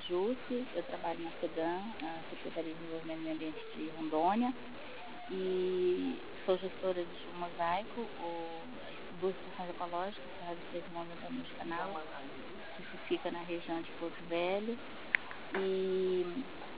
Jusce, eu trabalho na SEDAM, a Secretaria de Desenvolvimento do Meio Ambiente de Rondônia, e sou gestora de um mosaico, duas estações ecológicas, a Rádio Três Montes e de Canal, que fica na região de Porto Velho, e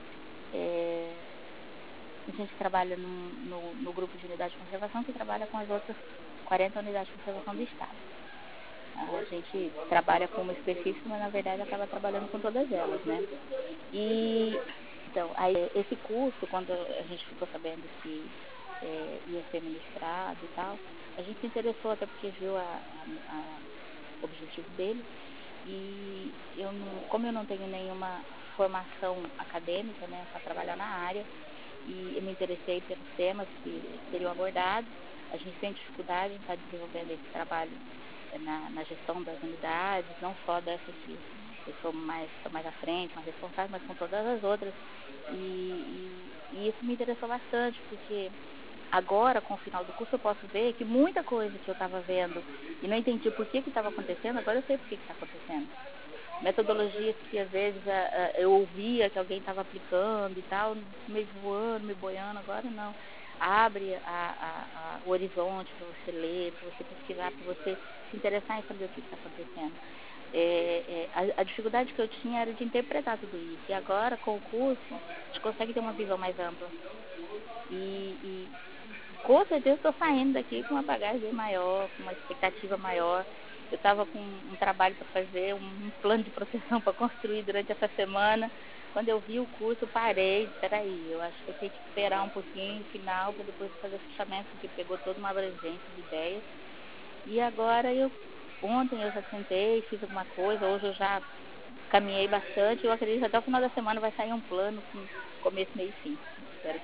a gente trabalha no grupo de unidade de conservação, que trabalha com as outras 40 unidades de conservação do Estado. A gente trabalha com uma específica, mas na verdade acaba trabalhando com todas elas, né? E então, aí, esse curso, quando a gente ficou sabendo que ia ser ministrado e tal, a gente se interessou até porque viu o objetivo dele. E como eu não tenho nenhuma formação acadêmica, né, para trabalhar na área, e eu me interessei pelos temas que seriam abordados. A gente tem dificuldade em estar desenvolvendo esse trabalho na gestão das unidades, não só dessas que eu sou mais à frente, mais responsável, mas com todas as outras. E isso me interessou bastante, porque agora, com o final do curso, eu posso ver que muita coisa que eu estava vendo e não entendi por que estava acontecendo, agora eu sei por que está acontecendo. Metodologias que às vezes eu ouvia que alguém estava aplicando e tal, meio voando, meio boiando, agora não. Abre o horizonte para você ler, para você pesquisar, para você se interessar em saber o que está acontecendo. A dificuldade que eu tinha era de interpretar tudo isso. E agora, com o curso, a gente consegue ter uma visão mais ampla. E com certeza estou saindo daqui com uma bagagem maior, com uma expectativa maior. Eu estava com um trabalho para fazer, um plano de proteção para construir durante essa semana. Quando eu vi o curso, parei, espera aí, eu acho que eu tenho que esperar um pouquinho, final, para depois fazer o fechamento, porque pegou toda uma abrangência de ideias. E agora, ontem eu já sentei, fiz alguma coisa, hoje eu já caminhei bastante, eu acredito que até o final da semana vai sair um plano com começo, meio e fim. Espero